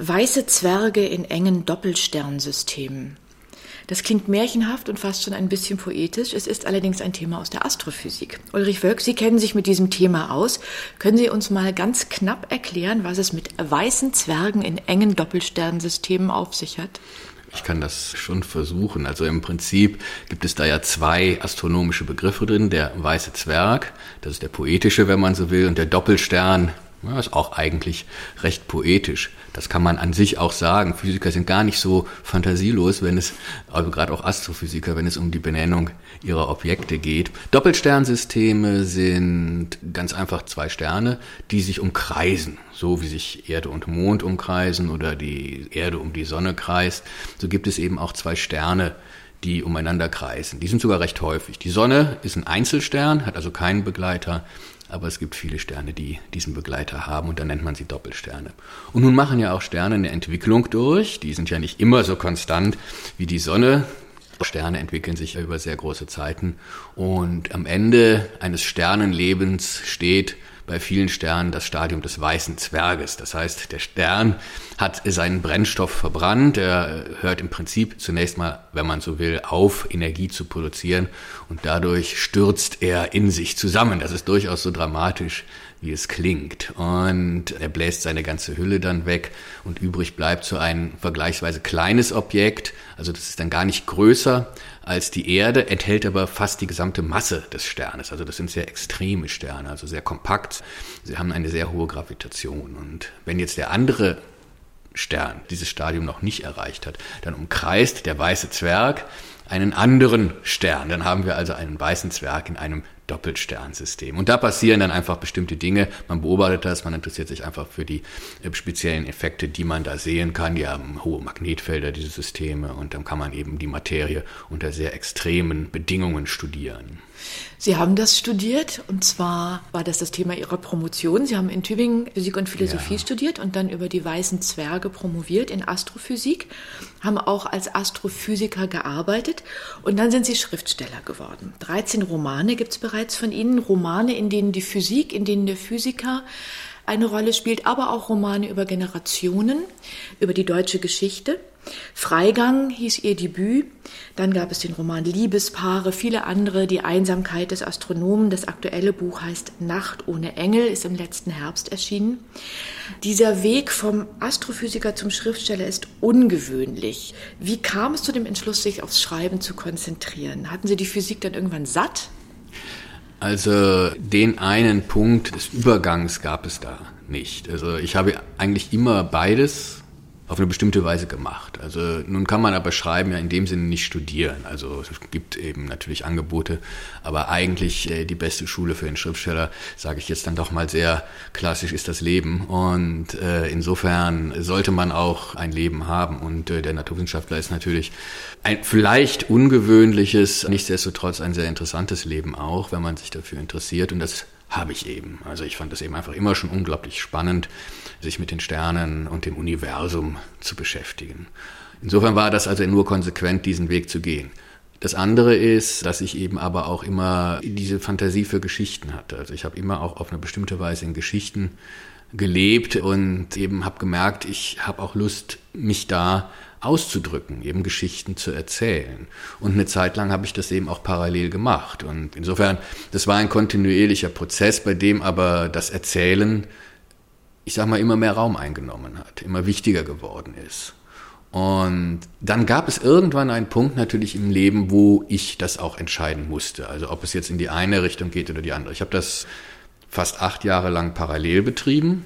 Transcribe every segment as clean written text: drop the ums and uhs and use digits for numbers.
Weiße Zwerge in engen Doppelsternsystemen. Das klingt märchenhaft und fast schon ein bisschen poetisch. Es ist allerdings ein Thema aus der Astrophysik. Ulrich Wölk, Sie kennen sich mit diesem Thema aus. Können Sie uns mal ganz knapp erklären, was es mit weißen Zwergen in engen Doppelsternsystemen auf sich hat? Ich kann das schon versuchen. Also im Prinzip gibt es da ja zwei astronomische Begriffe drin. Der weiße Zwerg, das ist der poetische, wenn man so will, und der Doppelstern, ja, ist auch eigentlich recht poetisch. Das kann man an sich auch sagen. Physiker sind gar nicht so fantasielos, also gerade auch Astrophysiker, wenn es um die Benennung ihrer Objekte geht. Doppelsternsysteme sind ganz einfach zwei Sterne, die sich umkreisen. So wie sich Erde und Mond umkreisen oder die Erde um die Sonne kreist. So gibt es eben auch zwei Sterne, die umeinander kreisen. Die sind sogar recht häufig. Die Sonne ist ein Einzelstern, hat also keinen Begleiter. Aber es gibt viele Sterne, die diesen Begleiter haben und dann nennt man sie Doppelsterne. Und nun machen ja auch Sterne eine Entwicklung durch. Die sind ja nicht immer so konstant wie die Sonne. Sterne entwickeln sich ja über sehr große Zeiten. Und am Ende eines Sternenlebens steht bei vielen Sternen das Stadium des weißen Zwerges. Das heißt, der Stern hat seinen Brennstoff verbrannt. Er hört im Prinzip zunächst mal, wenn man so will, auf, Energie zu produzieren. Und dadurch stürzt er in sich zusammen. Das ist durchaus so dramatisch, wie es klingt. Und er bläst seine ganze Hülle dann weg und übrig bleibt so ein vergleichsweise kleines Objekt. Also das ist dann gar nicht größer als die Erde, enthält aber fast die gesamte Masse des Sternes. Also das sind sehr extreme Sterne, also sehr kompakt. Sie haben eine sehr hohe Gravitation. Und wenn jetzt der andere Stern dieses Stadium noch nicht erreicht hat, dann umkreist der weiße Zwerg einen anderen Stern. Dann haben wir also einen weißen Zwerg in einem Doppelsternsystem. Und da passieren dann einfach bestimmte Dinge. Man beobachtet das, man interessiert sich einfach für die speziellen Effekte, die man da sehen kann. Die haben hohe Magnetfelder, diese Systeme, und dann kann man eben die Materie unter sehr extremen Bedingungen studieren. Sie haben das studiert, und zwar war das Thema Ihrer Promotion. Sie haben in Tübingen Physik und Philosophie studiert und dann über die weißen Zwerge promoviert in Astrophysik, haben auch als Astrophysiker gearbeitet und dann sind Sie Schriftsteller geworden. 13 Romane gibt es bereits von Ihnen, Romane, in denen die Physik, in denen der Physiker eine Rolle spielt, aber auch Romane über Generationen, über die deutsche Geschichte. Freigang hieß Ihr Debüt, dann gab es den Roman Liebespaare, viele andere, Die Einsamkeit des Astronomen. Das aktuelle Buch heißt Nacht ohne Engel, ist im letzten Herbst erschienen. Dieser Weg vom Astrophysiker zum Schriftsteller ist ungewöhnlich. Wie kam es zu dem Entschluss, sich aufs Schreiben zu konzentrieren? Hatten Sie die Physik dann irgendwann satt? Also den einen Punkt des Übergangs gab es da nicht. Also ich habe eigentlich immer beides auf eine bestimmte Weise gemacht. Also nun kann man aber Schreiben ja in dem Sinne nicht studieren. Also es gibt eben natürlich Angebote, aber eigentlich die beste Schule für den Schriftsteller, sage ich jetzt dann doch mal sehr klassisch, ist das Leben. Und insofern sollte man auch ein Leben haben. Und der Naturwissenschaftler ist natürlich ein vielleicht ungewöhnliches, nichtsdestotrotz ein sehr interessantes Leben auch, wenn man sich dafür interessiert. Und das habe ich eben. Also ich fand das eben einfach immer schon unglaublich spannend, sich mit den Sternen und dem Universum zu beschäftigen. Insofern war das also nur konsequent, diesen Weg zu gehen. Das andere ist, dass ich eben aber auch immer diese Fantasie für Geschichten hatte. Also ich habe immer auch auf eine bestimmte Weise in Geschichten gelebt und eben habe gemerkt, ich habe auch Lust, mich da auszudrücken, eben Geschichten zu erzählen. Und eine Zeit lang habe ich das eben auch parallel gemacht. Und insofern, das war ein kontinuierlicher Prozess, bei dem aber das Erzählen, ich sag mal, immer mehr Raum eingenommen hat, immer wichtiger geworden ist. Und dann gab es irgendwann einen Punkt natürlich im Leben, wo ich das auch entscheiden musste. Also ob es jetzt in die eine Richtung geht oder die andere. Ich habe das fast 8 Jahre lang parallel betrieben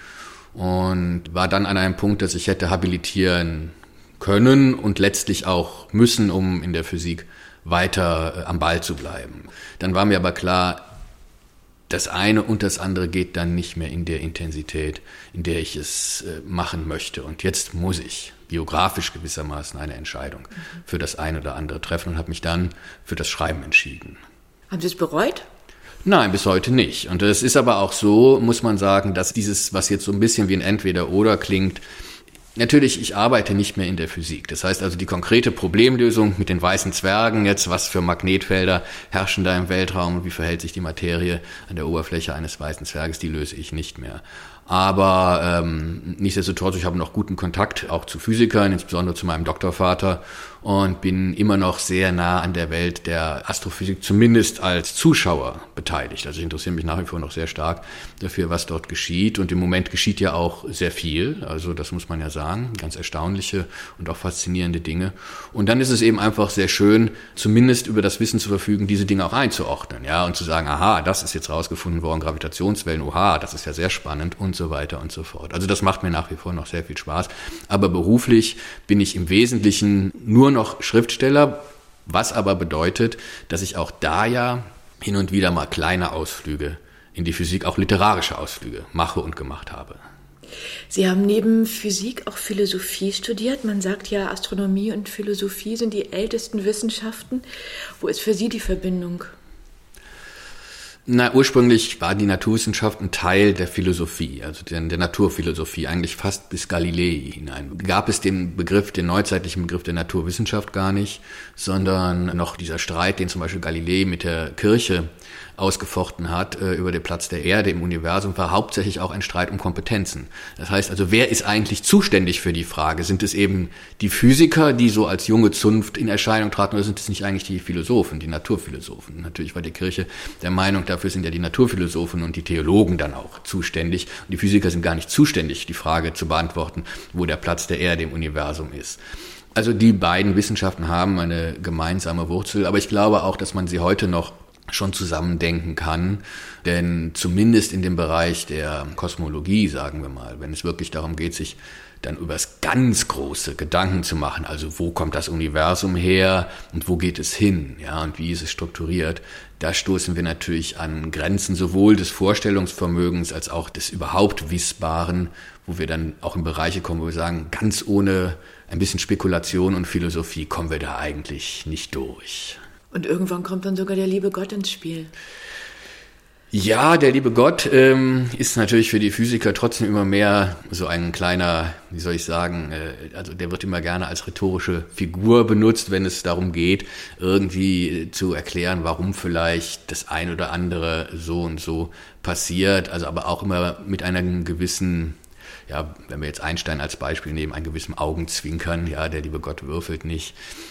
und war dann an einem Punkt, dass ich hätte habilitieren können und letztlich auch müssen, um in der Physik weiter am Ball zu bleiben. Dann war mir aber klar, das eine und das andere geht dann nicht mehr in der Intensität, in der ich es machen möchte. Und jetzt muss ich biografisch gewissermaßen eine Entscheidung für das eine oder andere treffen und habe mich dann für das Schreiben entschieden. Haben Sie es bereut? Nein, bis heute nicht. Und es ist aber auch so, muss man sagen, dass dieses, was jetzt so ein bisschen wie ein Entweder-Oder klingt, natürlich, ich arbeite nicht mehr in der Physik. Das heißt also, die konkrete Problemlösung mit den weißen Zwergen jetzt, was für Magnetfelder herrschen da im Weltraum und wie verhält sich die Materie an der Oberfläche eines weißen Zwerges, die löse ich nicht mehr. Aber nichtsdestotrotz, ich habe noch guten Kontakt auch zu Physikern, insbesondere zu meinem Doktorvater, und bin immer noch sehr nah an der Welt der Astrophysik, zumindest als Zuschauer beteiligt. Also ich interessiere mich nach wie vor noch sehr stark dafür, was dort geschieht. Und im Moment geschieht ja auch sehr viel, also das muss man ja sagen, ganz erstaunliche und auch faszinierende Dinge. Und dann ist es eben einfach sehr schön, zumindest über das Wissen zu verfügen, diese Dinge auch einzuordnen, ja, und zu sagen, aha, das ist jetzt rausgefunden worden, Gravitationswellen, oha, das ist ja sehr spannend und so weiter und so fort. Also das macht mir nach wie vor noch sehr viel Spaß. Aber beruflich bin ich im Wesentlichen nur noch Schriftsteller, was aber bedeutet, dass ich auch da ja hin und wieder mal kleine Ausflüge in die Physik, auch literarische Ausflüge mache und gemacht habe. Sie haben neben Physik auch Philosophie studiert. Man sagt ja, Astronomie und Philosophie sind die ältesten Wissenschaften. Wo ist für Sie die Verbindung? Na, ursprünglich war die Naturwissenschaft ein Teil der Philosophie, also der Naturphilosophie, eigentlich fast bis Galilei hinein. Gab es den neuzeitlichen Begriff der Naturwissenschaft gar nicht, sondern noch dieser Streit, den zum Beispiel Galilei mit der Kirche ausgefochten hat über den Platz der Erde im Universum, war hauptsächlich auch ein Streit um Kompetenzen. Das heißt also, wer ist eigentlich zuständig für die Frage? Sind es eben die Physiker, die so als junge Zunft in Erscheinung traten, oder sind es nicht eigentlich die Philosophen, die Naturphilosophen? Natürlich war die Kirche der Meinung, dafür sind ja die Naturphilosophen und die Theologen dann auch zuständig. Und die Physiker sind gar nicht zuständig, die Frage zu beantworten, wo der Platz der Erde im Universum ist. Also die beiden Wissenschaften haben eine gemeinsame Wurzel, aber ich glaube auch, dass man sie heute noch schon zusammendenken kann, denn zumindest in dem Bereich der Kosmologie, sagen wir mal, wenn es wirklich darum geht, sich dann über das ganz große Gedanken zu machen, also wo kommt das Universum her und wo geht es hin, ja, und wie ist es strukturiert, da stoßen wir natürlich an Grenzen sowohl des Vorstellungsvermögens als auch des überhaupt Wissbaren, wo wir dann auch in Bereiche kommen, wo wir sagen, ganz ohne ein bisschen Spekulation und Philosophie kommen wir da eigentlich nicht durch. Und irgendwann kommt dann sogar der liebe Gott ins Spiel. Ja, der liebe Gott ist natürlich für die Physiker trotzdem immer mehr so ein kleiner, wie soll ich sagen, also der wird immer gerne als rhetorische Figur benutzt, wenn es darum geht, irgendwie zu erklären, warum vielleicht das ein oder andere so und so passiert. Also aber auch immer mit einem gewissen, ja, wenn wir jetzt Einstein als Beispiel nehmen, einen gewissen Augenzwinkern, ja, der liebe Gott würfelt nicht.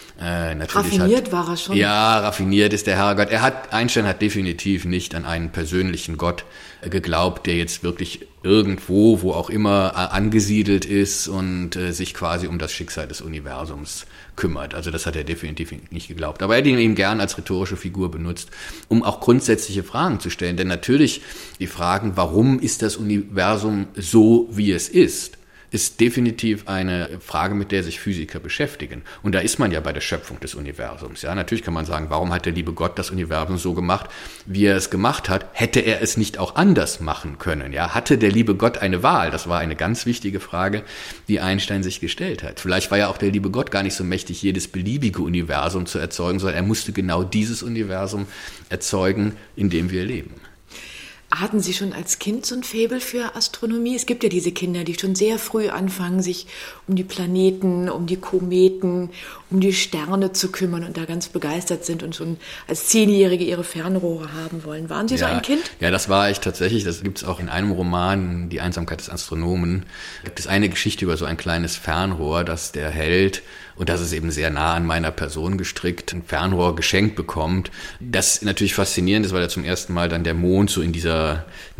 Raffiniert war er schon. Ja, raffiniert ist der Herrgott. Einstein hat definitiv nicht an einen persönlichen Gott geglaubt, der jetzt wirklich irgendwo, wo auch immer, angesiedelt ist und sich quasi um das Schicksal des Universums kümmert. Also das hat er definitiv nicht geglaubt. Aber er hat ihn eben gern als rhetorische Figur benutzt, um auch grundsätzliche Fragen zu stellen. Denn natürlich die Fragen, warum ist das Universum so, wie es ist definitiv eine Frage, mit der sich Physiker beschäftigen. Und da ist man ja bei der Schöpfung des Universums. Ja, natürlich kann man sagen, warum hat der liebe Gott das Universum so gemacht, wie er es gemacht hat? Hätte er es nicht auch anders machen können? Ja, hatte der liebe Gott eine Wahl? Das war eine ganz wichtige Frage, die Einstein sich gestellt hat. Vielleicht war ja auch der liebe Gott gar nicht so mächtig, jedes beliebige Universum zu erzeugen, sondern er musste genau dieses Universum erzeugen, in dem wir leben. Hatten Sie schon als Kind so ein Faible für Astronomie? Es gibt ja diese Kinder, die schon sehr früh anfangen, sich um die Planeten, um die Kometen, um die Sterne zu kümmern und da ganz begeistert sind und schon als 10-Jährige ihre Fernrohre haben wollen. Waren Sie so ein Kind? Ja, das war ich tatsächlich. Das gibt es auch in einem Roman, Die Einsamkeit des Astronomen. Gibt es eine Geschichte über so ein kleines Fernrohr, das der Held, und das ist eben sehr nah an meiner Person gestrickt, ein Fernrohr geschenkt bekommt. Das natürlich faszinierend ist, weil er zum ersten Mal dann der Mond so in dieser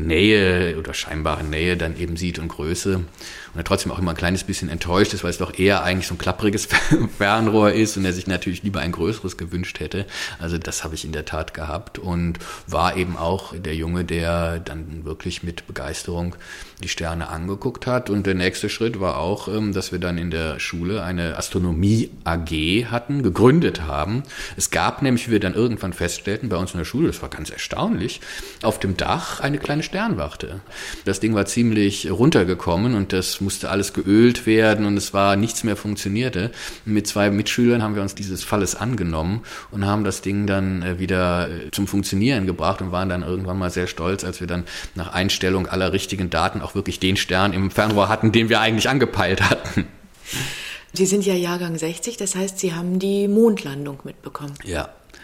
Nähe oder scheinbaren Nähe dann eben sieht und Größe. Und er trotzdem auch immer ein kleines bisschen enttäuscht ist, weil es doch eher eigentlich so ein klappriges Fernrohr ist und er sich natürlich lieber ein größeres gewünscht hätte. Also das habe ich in der Tat gehabt und war eben auch der Junge, der dann wirklich mit Begeisterung die Sterne angeguckt hat. Und der nächste Schritt war auch, dass wir dann in der Schule eine Astronomie AG hatten, gegründet haben. Es gab nämlich, wie wir dann irgendwann feststellten, bei uns in der Schule, das war ganz erstaunlich, auf dem Dach eine kleine Sternwarte. Das Ding war ziemlich runtergekommen und das musste alles geölt werden und es war nichts mehr funktionierte. Mit 2 Mitschülern haben wir uns dieses Falles angenommen und haben das Ding dann wieder zum Funktionieren gebracht und waren dann irgendwann mal sehr stolz, als wir dann nach Einstellung aller richtigen Daten auch wirklich den Stern im Fernrohr hatten, den wir eigentlich angepeilt hatten. Sie sind ja Jahrgang 60, das heißt, Sie haben die Mondlandung mitbekommen. Ja.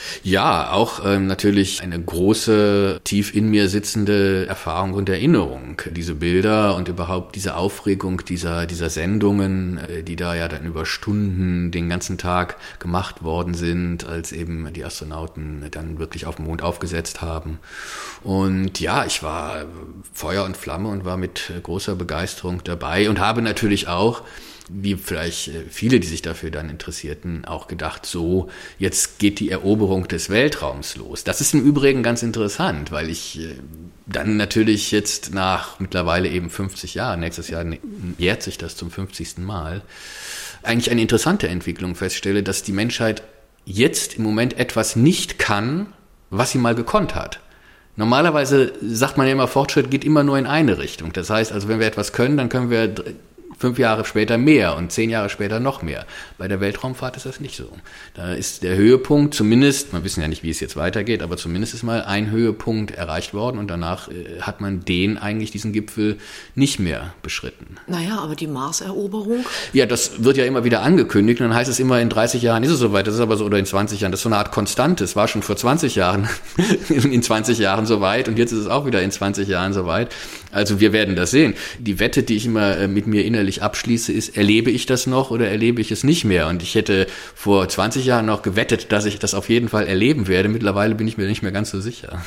Ja, auch natürlich eine große, tief in mir sitzende Erfahrung und Erinnerung. Diese Bilder und überhaupt diese Aufregung dieser Sendungen, die da ja dann über Stunden den ganzen Tag gemacht worden sind, als eben die Astronauten dann wirklich auf dem Mond aufgesetzt haben. Und ja, ich war Feuer und Flamme und war mit großer Begeisterung dabei und habe natürlich auch, wie vielleicht viele, die sich dafür dann interessierten, auch gedacht, so, jetzt geht die Eroberung des Weltraums los. Das ist im Übrigen ganz interessant, weil ich dann natürlich jetzt nach mittlerweile eben 50 Jahren, nächstes Jahr jährt sich das zum 50. Mal, eigentlich eine interessante Entwicklung feststelle, dass die Menschheit jetzt im Moment etwas nicht kann, was sie mal gekonnt hat. Normalerweise sagt man ja immer, Fortschritt geht immer nur in eine Richtung. Das heißt also, wenn wir etwas können, dann können wir 5 Jahre später mehr und 10 Jahre später noch mehr. Bei der Weltraumfahrt ist das nicht so. Da ist der Höhepunkt zumindest, wir wissen ja nicht, wie es jetzt weitergeht, aber zumindest ist mal ein Höhepunkt erreicht worden und danach hat man diesen Gipfel nicht mehr beschritten. Naja, aber die Marseroberung? Ja, das wird ja immer wieder angekündigt und dann heißt es immer, in 30 Jahren ist es soweit, das ist aber so, oder in 20 Jahren, das ist so eine Art Konstante. Es war schon vor 20 Jahren, in 20 Jahren soweit und jetzt ist es auch wieder in 20 Jahren soweit. Also wir werden das sehen. Die Wette, die ich immer mit mir innerlich abschließe, ist, erlebe ich das noch oder erlebe ich es nicht mehr? Und ich hätte vor 20 Jahren noch gewettet, dass ich das auf jeden Fall erleben werde. Mittlerweile bin ich mir nicht mehr ganz so sicher.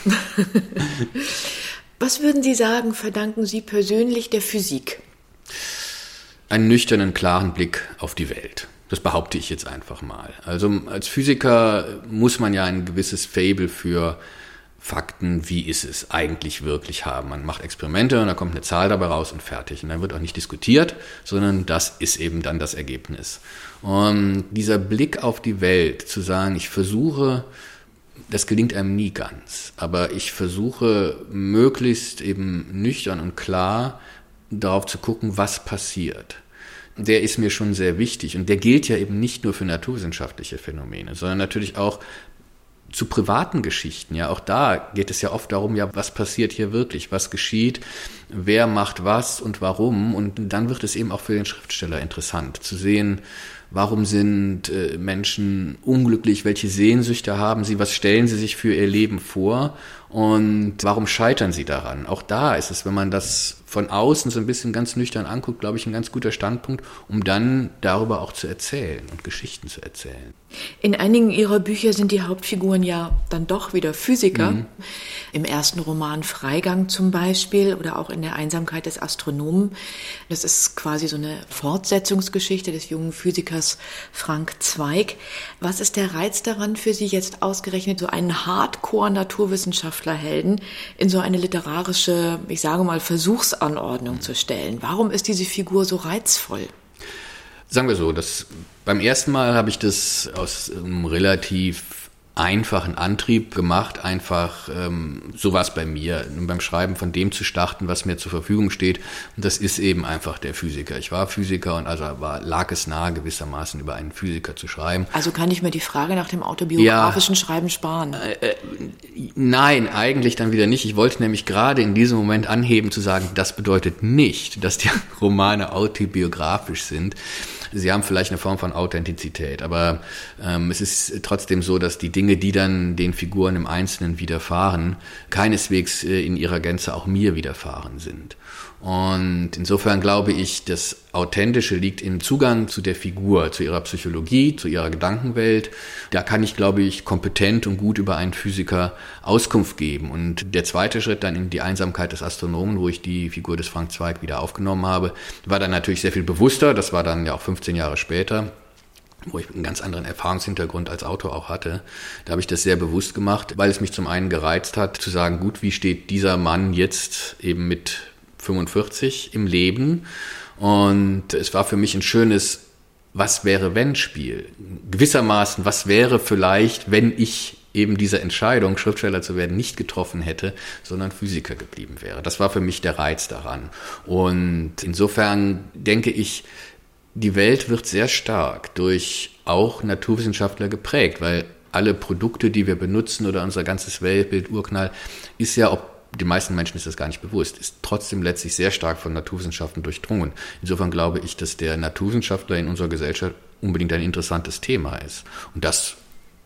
Was würden Sie sagen, verdanken Sie persönlich der Physik? Einen nüchternen, klaren Blick auf die Welt. Das behaupte ich jetzt einfach mal. Also als Physiker muss man ja ein gewisses Faible für Fakten, wie ist es eigentlich wirklich haben. Man macht Experimente und da kommt eine Zahl dabei raus und fertig. Und dann wird auch nicht diskutiert, sondern das ist eben dann das Ergebnis. Und dieser Blick auf die Welt, zu sagen, ich versuche, das gelingt einem nie ganz, aber ich versuche möglichst eben nüchtern und klar darauf zu gucken, was passiert. Der ist mir schon sehr wichtig und der gilt ja eben nicht nur für naturwissenschaftliche Phänomene, sondern natürlich auch zu privaten Geschichten, ja, auch da geht es ja oft darum, ja, was passiert hier wirklich, was geschieht, wer macht was und warum, und dann wird es eben auch für den Schriftsteller interessant zu sehen, warum sind Menschen unglücklich, welche Sehnsüchte haben sie, was stellen sie sich für ihr Leben vor und warum scheitern sie daran. Auch da ist es, wenn man das von außen so ein bisschen ganz nüchtern anguckt, glaube ich, ein ganz guter Standpunkt, um dann darüber auch zu erzählen und Geschichten zu erzählen. In einigen Ihrer Bücher sind die Hauptfiguren ja dann doch wieder Physiker. Mhm. Im ersten Roman Freigang zum Beispiel oder auch in der Einsamkeit des Astronomen. Das ist quasi so eine Fortsetzungsgeschichte des jungen Physikers Frank Zweig. Was ist der Reiz daran für Sie jetzt ausgerechnet, so einen Hardcore-Naturwissenschaftlerhelden in so eine literarische, ich sage mal, Versuchsanordnung zu stellen? Warum ist diese Figur so reizvoll? Sagen wir so, beim ersten Mal habe ich das aus einem relativ einfachen Antrieb gemacht, einfach so war es bei mir, beim Schreiben von dem zu starten, was mir zur Verfügung steht. Und das ist eben einfach der Physiker. Ich war Physiker und also lag es nahe, gewissermaßen über einen Physiker zu schreiben. Also kann ich mir die Frage nach dem autobiografischen Schreiben sparen? Nein, eigentlich dann wieder nicht. Ich wollte nämlich gerade in diesem Moment anheben zu sagen, das bedeutet nicht, dass die Romane autobiografisch sind. Sie haben vielleicht eine Form von Authentizität, aber es ist trotzdem so, dass die Dinge, die dann den Figuren im Einzelnen widerfahren, keineswegs in ihrer Gänze auch mir widerfahren sind. Und insofern glaube ich, das Authentische liegt im Zugang zu der Figur, zu ihrer Psychologie, zu ihrer Gedankenwelt. Da kann ich, glaube ich, kompetent und gut über einen Physiker Auskunft geben. Und der zweite Schritt dann in die Einsamkeit des Astronomen, wo ich die Figur des Frank Zweig wieder aufgenommen habe, war dann natürlich sehr viel bewusster. Das war dann ja auch 15 Jahre später, wo ich einen ganz anderen Erfahrungshintergrund als Autor auch hatte. Da habe ich das sehr bewusst gemacht, weil es mich zum einen gereizt hat, zu sagen, gut, wie steht dieser Mann jetzt eben mit 45 im Leben? Und es war für mich ein schönes Was-wäre-wenn-Spiel. Gewissermaßen, was wäre vielleicht, wenn ich eben diese Entscheidung, Schriftsteller zu werden, nicht getroffen hätte, sondern Physiker geblieben wäre. Das war für mich der Reiz daran. Und insofern denke ich, die Welt wird sehr stark durch auch Naturwissenschaftler geprägt, weil alle Produkte, die wir benutzen oder unser ganzes Weltbild, Urknall, ist ja, ob den meisten Menschen ist das gar nicht bewusst, ist trotzdem letztlich sehr stark von Naturwissenschaften durchdrungen. Insofern glaube ich, dass der Naturwissenschaftler in unserer Gesellschaft unbedingt ein interessantes Thema ist. Und das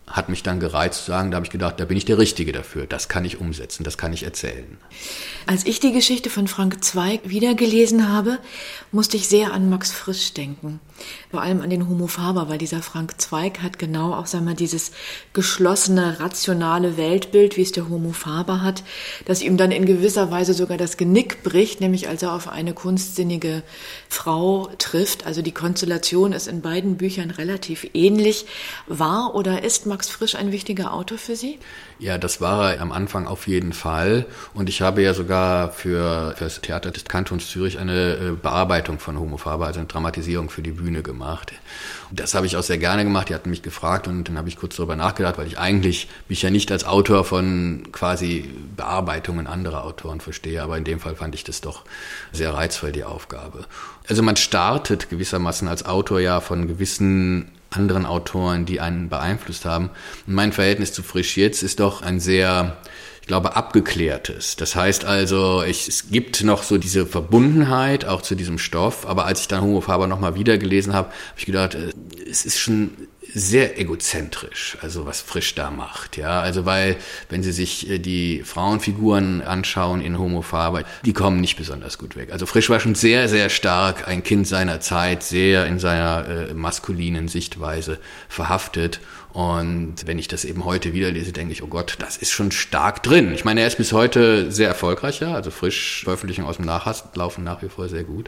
hat mich dann gereizt zu sagen, da habe ich gedacht, da bin ich der Richtige dafür. Das kann ich umsetzen, das kann ich erzählen. Als ich die Geschichte von Frank Zweig wiedergelesen habe, musste ich sehr an Max Frisch denken. Vor allem an den Homo Faber, weil dieser Frank Zweig hat genau auch, sagen wir, dieses geschlossene, rationale Weltbild, wie es der Homo Faber hat, das ihm dann in gewisser Weise sogar das Genick bricht, nämlich als er auf eine kunstsinnige Frau trifft. Also die Konstellation ist in beiden Büchern relativ ähnlich. War oder ist Max Frisch ein wichtiger Autor für Sie? Ja, das war er am Anfang auf jeden Fall. Und ich habe ja sogar für das Theater des Kantons Zürich eine Bearbeitung von Homo Faber, also eine Dramatisierung für die Bühne gemacht. Und das habe ich auch sehr gerne gemacht. Die hatten mich gefragt und dann habe ich kurz darüber nachgedacht, weil ich eigentlich mich ja nicht als Autor von quasi Bearbeitungen anderer Autoren verstehe. Aber in dem Fall fand ich das doch sehr reizvoll, die Aufgabe. Also man startet gewissermaßen als Autor ja von gewissen anderen Autoren, die einen beeinflusst haben. Und mein Verhältnis zu Frisch jetzt ist doch ein sehr, ich glaube, abgeklärtes. Das heißt also, es gibt noch so diese Verbundenheit auch zu diesem Stoff, aber als ich dann Homo Faber nochmal wieder gelesen habe, habe ich gedacht, es ist schon sehr egozentrisch, also was Frisch da macht, ja, also weil, wenn Sie sich die Frauenfiguren anschauen in Homo Faber, die kommen nicht besonders gut weg. Also Frisch war schon sehr, sehr stark ein Kind seiner Zeit, sehr in seiner maskulinen Sichtweise verhaftet. Und wenn ich das eben heute wieder lese, denke ich, oh Gott, das ist schon stark drin. Ich meine, er ist bis heute sehr erfolgreich, ja, also Frisch, Veröffentlichungen aus dem Nachlass laufen nach wie vor sehr gut.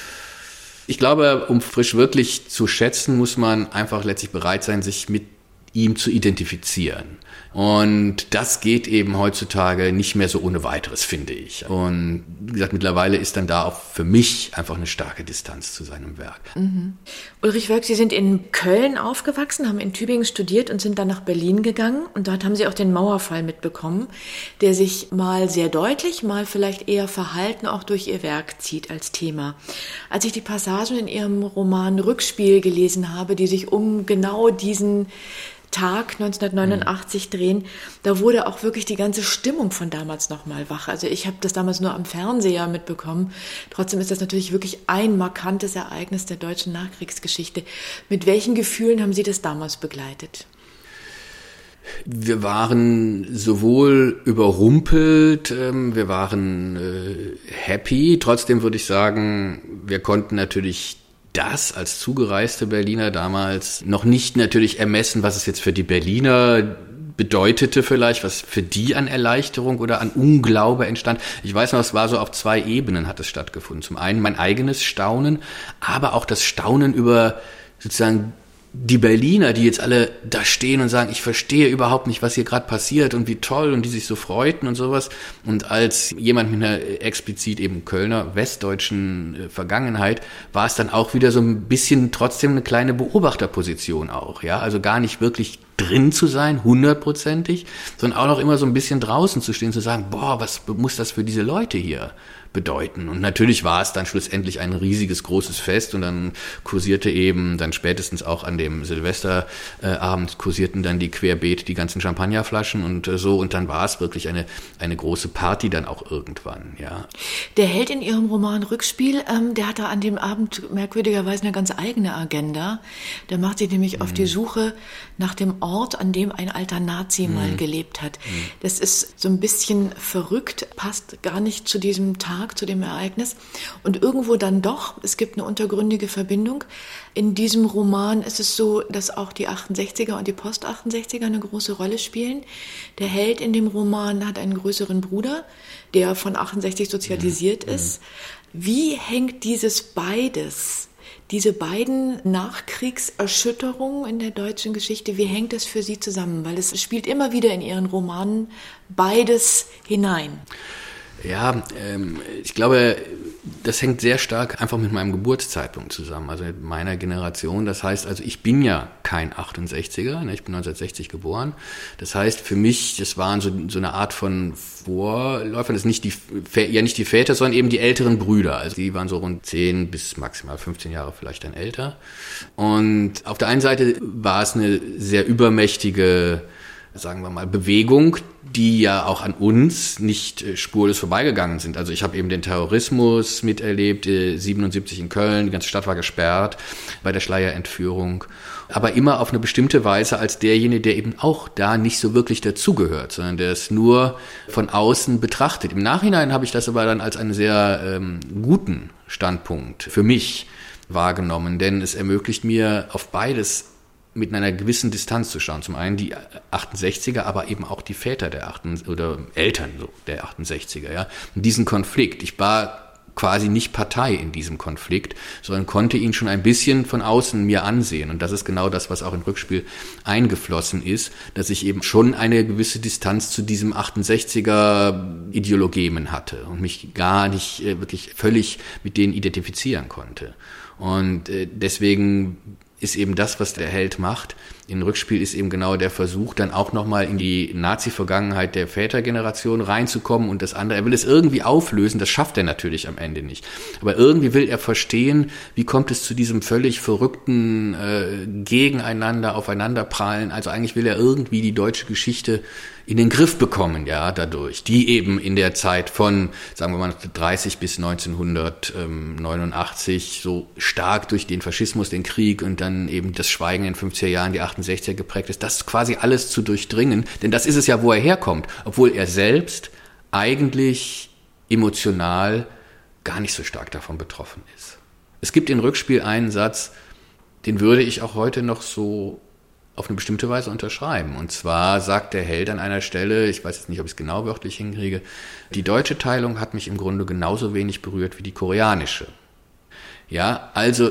Ich glaube, um Frisch wirklich zu schätzen, muss man einfach letztlich bereit sein, sich mit ihm zu identifizieren. Und das geht eben heutzutage nicht mehr so ohne weiteres, finde ich. Und wie gesagt, mittlerweile ist dann da auch für mich einfach eine starke Distanz zu seinem Werk. Mhm. Ulrich Wölk, Sie sind in Köln aufgewachsen, haben in Tübingen studiert und sind dann nach Berlin gegangen. Und dort haben Sie auch den Mauerfall mitbekommen, der sich mal sehr deutlich, mal vielleicht eher verhalten auch durch Ihr Werk zieht als Thema. Als ich die Passagen in Ihrem Roman Rückspiel gelesen habe, die sich um genau diesen Tag 1989 drehen, da wurde auch wirklich die ganze Stimmung von damals nochmal wach. Also ich habe das damals nur am Fernseher mitbekommen. Trotzdem ist das natürlich wirklich ein markantes Ereignis der deutschen Nachkriegsgeschichte. Mit welchen Gefühlen haben Sie das damals begleitet? Wir waren sowohl überrumpelt, wir waren happy. Trotzdem würde ich sagen, wir konnten natürlich das als zugereiste Berliner damals noch nicht natürlich ermessen, was es jetzt für die Berliner bedeutete vielleicht, was für die an Erleichterung oder an Unglaube entstand. Ich weiß noch, es war so auf 2 Ebenen hat es stattgefunden. Zum einen mein eigenes Staunen, aber auch das Staunen über sozusagen die Berliner, die jetzt alle da stehen und sagen, ich verstehe überhaupt nicht, was hier gerade passiert und wie toll und die sich so freuten und sowas. Und als jemand mit einer explizit eben Kölner, westdeutschen Vergangenheit, war es dann auch wieder so ein bisschen trotzdem eine kleine Beobachterposition auch, ja. Also gar nicht wirklich drin zu sein, 100%ig, sondern auch noch immer so ein bisschen draußen zu stehen, zu sagen, boah, was muss das für diese Leute hier bedeuten? Und natürlich war es dann schlussendlich ein riesiges, großes Fest und dann kursierte eben, dann spätestens auch an dem Silvesterabend kursierten dann die querbeet die ganzen Champagnerflaschen und so und dann war es wirklich eine große Party dann auch irgendwann, ja. Der Held in Ihrem Roman Rückspiel, der hat da an dem Abend merkwürdigerweise eine ganz eigene Agenda. Der macht sich nämlich auf die Suche nach dem Ort, an dem ein alter Nazi mal gelebt hat. Das ist so ein bisschen verrückt, passt gar nicht zu diesem Tag, zu dem Ereignis. Und irgendwo dann doch, es gibt eine untergründige Verbindung. In diesem Roman ist es so, dass auch die 68er und die Post-68er eine große Rolle spielen. Der Held in dem Roman hat einen größeren Bruder, der von 68 sozialisiert ist. Wie hängt diese beiden Nachkriegserschütterungen in der deutschen Geschichte, wie hängt das für Sie zusammen? Weil es spielt immer wieder in Ihren Romanen beides hinein. Ja, ich glaube, das hängt sehr stark einfach mit meinem Geburtszeitpunkt zusammen, also mit meiner Generation. Das heißt, also ich bin ja kein 68er, ne? Ich bin 1960 geboren. Das heißt, für mich, das waren so eine Art von Vorläufern, das ist nicht die Väter, sondern eben die älteren Brüder. Also die waren so rund 10 bis maximal 15 Jahre vielleicht dann älter. Und auf der einen Seite war es eine sehr übermächtige sagen wir mal, Bewegung, die ja auch an uns nicht spurlos vorbeigegangen sind. Also ich habe eben den Terrorismus miterlebt, 77 in Köln, die ganze Stadt war gesperrt bei der Schleierentführung, aber immer auf eine bestimmte Weise als derjenige, der eben auch da nicht so wirklich dazugehört, sondern der es nur von außen betrachtet. Im Nachhinein habe ich das aber dann als einen sehr guten Standpunkt für mich wahrgenommen, denn es ermöglicht mir, auf beides mit einer gewissen Distanz zu schauen. Zum einen die 68er, aber eben auch die Väter oder Eltern so der 68er, ja. Und diesen Konflikt. Ich war quasi nicht Partei in diesem Konflikt, sondern konnte ihn schon ein bisschen von außen mir ansehen. Und das ist genau das, was auch im Rückspiel eingeflossen ist, dass ich eben schon eine gewisse Distanz zu diesem 68er Ideologemen hatte und mich gar nicht wirklich völlig mit denen identifizieren konnte. Und deswegen ist eben das, was der Held macht. Im Rückspiel ist eben genau der Versuch, dann auch nochmal in die Nazi-Vergangenheit der Vätergeneration reinzukommen und das andere. Er will es irgendwie auflösen, das schafft er natürlich am Ende nicht. Aber irgendwie will er verstehen, wie kommt es zu diesem völlig verrückten Gegeneinander, Aufeinanderprallen. Also eigentlich will er irgendwie die deutsche Geschichte in den Griff bekommen, ja, dadurch, die eben in der Zeit von, sagen wir mal, 30 bis 1989 so stark durch den Faschismus, den Krieg und dann eben das Schweigen in den 50er Jahren, die 68er geprägt ist, das quasi alles zu durchdringen, denn das ist es ja, wo er herkommt, obwohl er selbst eigentlich emotional gar nicht so stark davon betroffen ist. Es gibt im Rückspiel einen Satz, den würde ich auch heute noch so auf eine bestimmte Weise unterschreiben. Und zwar sagt der Held an einer Stelle, ich weiß jetzt nicht, ob ich es genau wörtlich hinkriege, die deutsche Teilung hat mich im Grunde genauso wenig berührt wie die koreanische. Ja, also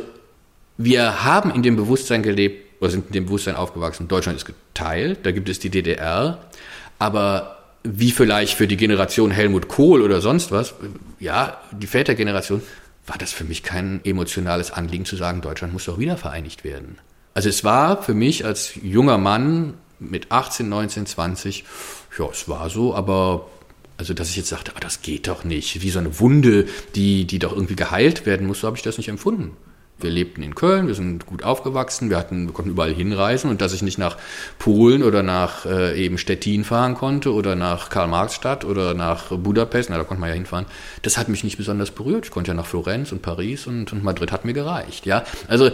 wir haben in dem Bewusstsein gelebt, oder sind in dem Bewusstsein aufgewachsen, Deutschland ist geteilt, da gibt es die DDR, aber wie vielleicht für die Generation Helmut Kohl oder sonst was, ja, die Vätergeneration, war das für mich kein emotionales Anliegen zu sagen, Deutschland muss doch wieder vereinigt werden. Also es war für mich als junger Mann mit 18, 19, 20, ja, es war so, aber also dass ich jetzt sagte, das geht doch nicht, wie so eine Wunde, die doch irgendwie geheilt werden muss, so habe ich das nicht empfunden. Wir lebten in Köln, wir sind gut aufgewachsen, wir konnten überall hinreisen und dass ich nicht nach Polen oder nach eben Stettin fahren konnte oder nach Karl-Marx-Stadt oder nach Budapest, da konnte man ja hinfahren, das hat mich nicht besonders berührt. Ich konnte ja nach Florenz und Paris und Madrid hat mir gereicht, ja. Also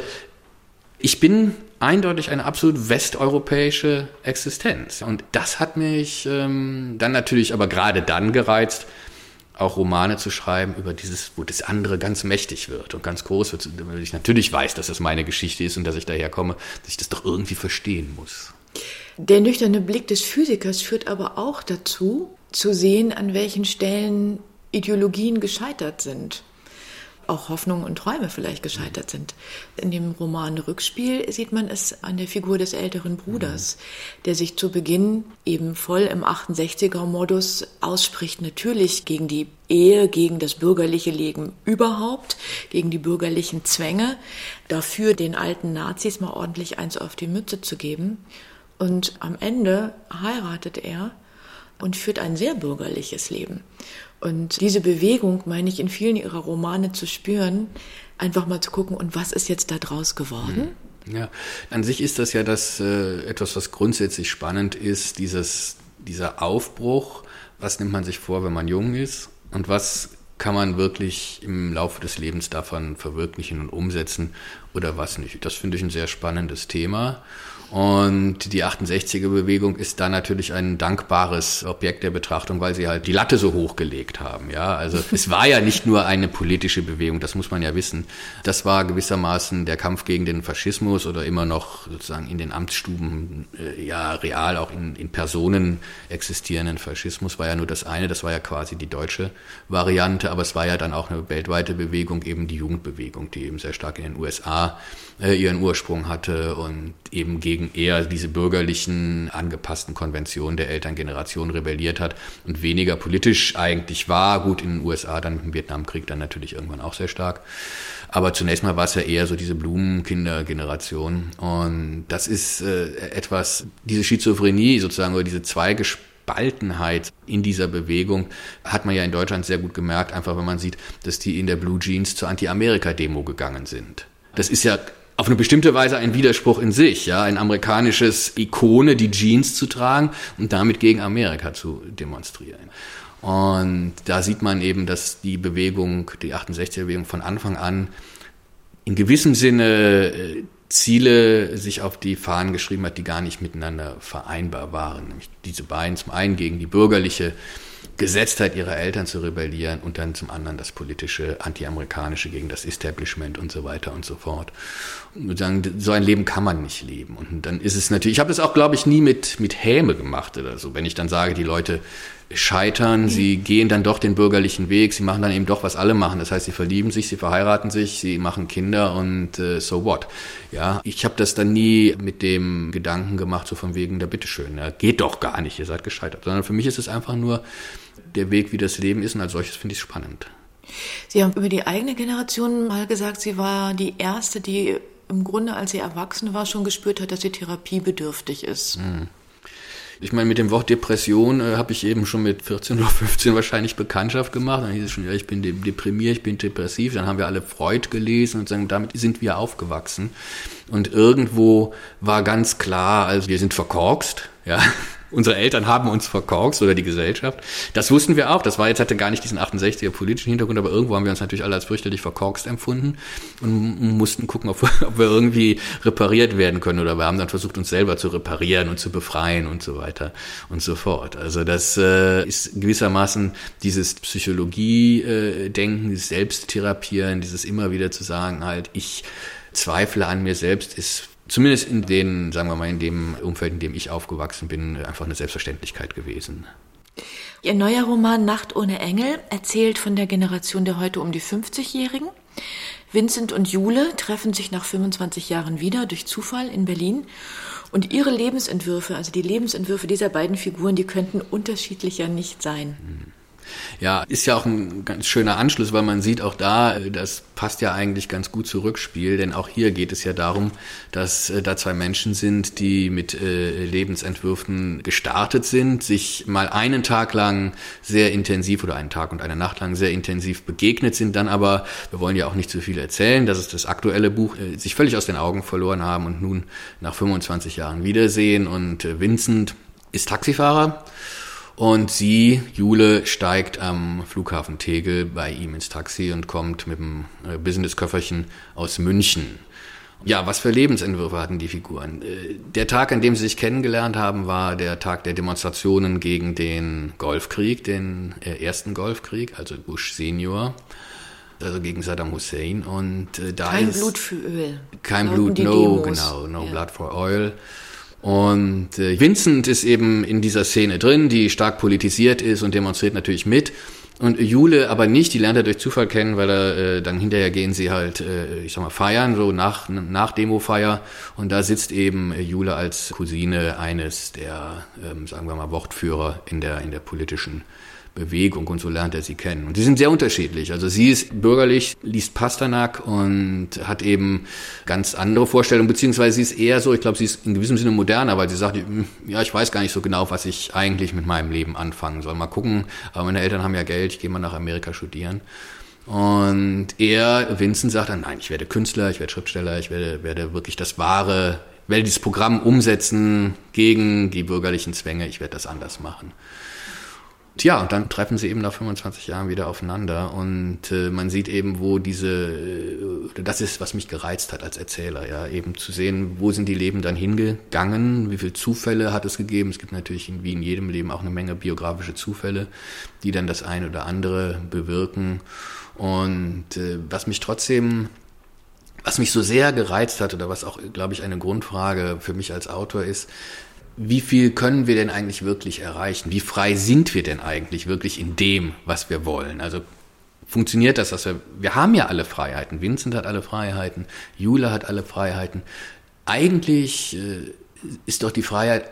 ich bin eindeutig eine absolut westeuropäische Existenz. Und das hat mich dann natürlich aber gerade dann gereizt, auch Romane zu schreiben über dieses, wo das andere ganz mächtig wird und ganz groß wird. Weil ich natürlich weiß, dass das meine Geschichte ist und dass ich daher komme, dass ich das doch irgendwie verstehen muss. Der nüchterne Blick des Physikers führt aber auch dazu, zu sehen, an welchen Stellen Ideologien gescheitert sind. Auch Hoffnungen und Träume vielleicht gescheitert sind. In dem Roman Rückspiel sieht man es an der Figur des älteren Bruders, der sich zu Beginn eben voll im 68er-Modus ausspricht, natürlich gegen die Ehe, gegen das bürgerliche Leben überhaupt, gegen die bürgerlichen Zwänge, dafür den alten Nazis mal ordentlich eins auf die Mütze zu geben. Und am Ende heiratet er und führt ein sehr bürgerliches Leben. Und diese Bewegung, meine ich, in vielen ihrer Romane zu spüren, einfach mal zu gucken, und was ist jetzt da draus geworden? Ja, an sich ist das ja etwas, was grundsätzlich spannend ist, dieser Aufbruch, was nimmt man sich vor, wenn man jung ist und was kann man wirklich im Laufe des Lebens davon verwirklichen und umsetzen oder was nicht. Das finde ich ein sehr spannendes Thema. Und die 68er-Bewegung ist da natürlich ein dankbares Objekt der Betrachtung, weil sie halt die Latte so hochgelegt haben. Ja, also es war ja nicht nur eine politische Bewegung, das muss man ja wissen. Das war gewissermaßen der Kampf gegen den Faschismus oder immer noch sozusagen in den Amtsstuben, ja real auch in Personen existierenden Faschismus war ja nur das eine, das war ja quasi die deutsche Variante, aber es war ja dann auch eine weltweite Bewegung, eben die Jugendbewegung, die eben sehr stark in den USA ihren Ursprung hatte und eben gegen eher diese bürgerlichen, angepassten Konventionen der Elterngeneration rebelliert hat und weniger politisch eigentlich war. Gut, in den USA dann mit dem Vietnamkrieg dann natürlich irgendwann auch sehr stark. Aber zunächst mal war es ja eher so diese Blumenkindergeneration. Und das ist etwas, diese Schizophrenie sozusagen oder diese Zweigespaltenheit in dieser Bewegung hat man ja in Deutschland sehr gut gemerkt, einfach wenn man sieht, dass die in der Blue Jeans zur Anti-Amerika-Demo gegangen sind. Das ist ja auf eine bestimmte Weise ein Widerspruch in sich, ja, ein amerikanisches Ikone, die Jeans zu tragen und damit gegen Amerika zu demonstrieren. Und da sieht man eben, dass die Bewegung, die 68er-Bewegung von Anfang an in gewissem Sinne Ziele sich auf die Fahnen geschrieben hat, die gar nicht miteinander vereinbar waren. Nämlich diese beiden, zum einen gegen die bürgerliche Gesetztheit ihrer Eltern zu rebellieren und dann zum anderen das politische, anti-amerikanische gegen das Establishment und so weiter und so fort. Und sagen, so ein Leben kann man nicht leben. Und dann ist es natürlich, ich habe das auch, glaube ich, nie mit Häme gemacht oder so. Wenn ich dann sage, die Leute scheitern, sie gehen dann doch den bürgerlichen Weg, sie machen dann eben doch, was alle machen. Das heißt, sie verlieben sich, sie verheiraten sich, sie machen Kinder und so what. Ja, ich habe das dann nie mit dem Gedanken gemacht, so von wegen, da bitteschön, ja, geht doch gar nicht, ihr seid gescheitert. Sondern für mich ist es einfach nur der Weg, wie das Leben ist, und als solches finde ich es spannend. Sie haben über die eigene Generation mal gesagt, sie war die erste, die im Grunde, als sie erwachsen war, schon gespürt hat, dass sie therapiebedürftig ist. Ich meine, mit dem Wort Depression habe ich eben schon mit 14 oder 15 wahrscheinlich Bekanntschaft gemacht. Dann hieß es schon, ja, ich bin deprimiert, ich bin depressiv. Dann haben wir alle Freud gelesen und sagen, damit sind wir aufgewachsen. Und irgendwo war ganz klar, also wir sind verkorkst, ja. Unsere Eltern haben uns verkorkst oder die Gesellschaft. Das wussten wir auch. Das hatte gar nicht diesen 68er politischen Hintergrund, aber irgendwo haben wir uns natürlich alle als fürchterlich verkorkst empfunden und mussten gucken, ob wir irgendwie repariert werden können, oder wir haben dann versucht, uns selber zu reparieren und zu befreien und so weiter und so fort. Also das ist gewissermaßen dieses Psychologie-Denken, dieses Selbsttherapieren, dieses immer wieder zu sagen, halt, ich zweifle an mir selbst, ist zumindest in dem Umfeld, in dem ich aufgewachsen bin, einfach eine Selbstverständlichkeit gewesen. Ihr neuer Roman Nacht ohne Engel erzählt von der Generation der heute um die 50-Jährigen. Vincent und Jule treffen sich nach 25 Jahren wieder durch Zufall in Berlin. Und ihre Lebensentwürfe, also die Lebensentwürfe dieser beiden Figuren, die könnten unterschiedlicher nicht sein. Ja, ist ja auch ein ganz schöner Anschluss, weil man sieht auch da, das passt ja eigentlich ganz gut zu Rückspiel, denn auch hier geht es ja darum, dass da zwei Menschen sind, die mit Lebensentwürfen gestartet sind, sich mal einen Tag lang sehr intensiv oder einen Tag und eine Nacht lang sehr intensiv begegnet sind, dann aber, wir wollen ja auch nicht zu viel erzählen, das ist das aktuelle Buch, sich völlig aus den Augen verloren haben und nun nach 25 Jahren wiedersehen. Und Vincent ist Taxifahrer. Und sie, Jule, steigt am Flughafen Tegel bei ihm ins Taxi und kommt mit dem Business-Köfferchen aus München. Ja, was für Lebensentwürfe hatten die Figuren? Der Tag, an dem sie sich kennengelernt haben, war der Tag der Demonstrationen gegen den Golfkrieg, den ersten Golfkrieg, also Bush Senior, also gegen Saddam Hussein. Und da kein Blut für Öl. Kein Blut, no blood for oil. Und Vincent ist eben in dieser Szene drin, die stark politisiert ist und demonstriert natürlich mit. Und Jule aber nicht, die lernt er durch Zufall kennen, weil er dann hinterher gehen sie halt, feiern, so nach Demofeier. Und da sitzt eben Jule als Cousine eines der, Wortführer in der politischen Bewegung, und so lernt er sie kennen. Und die sind sehr unterschiedlich. Also sie ist bürgerlich, liest Pasternak und hat eben ganz andere Vorstellungen, beziehungsweise sie ist eher so, ich glaube, sie ist in gewissem Sinne moderner, weil sie sagt, ja, ich weiß gar nicht so genau, was ich eigentlich mit meinem Leben anfangen soll. Mal gucken, aber meine Eltern haben ja Geld, ich gehe mal nach Amerika studieren. Und Vincent, sagt dann, nein, ich werde Künstler, ich werde Schriftsteller, ich werde wirklich werde dieses Programm umsetzen gegen die bürgerlichen Zwänge, ich werde das anders machen. Ja, und dann treffen sie eben nach 25 Jahren wieder aufeinander, und man sieht eben, wo das ist, was mich gereizt hat als Erzähler, ja, eben zu sehen, wo sind die Leben dann hingegangen, wie viele Zufälle hat es gegeben. Es gibt natürlich wie in jedem Leben auch eine Menge biografische Zufälle, die dann das eine oder andere bewirken. Und was mich so sehr gereizt hat, oder was auch, glaube ich, eine Grundfrage für mich als Autor ist, wie viel können wir denn eigentlich wirklich erreichen? Wie frei sind wir denn eigentlich wirklich in dem, was wir wollen? Also funktioniert das, dass wir haben ja alle Freiheiten. Vincent hat alle Freiheiten, Jule hat alle Freiheiten. Eigentlich ist doch die Freiheit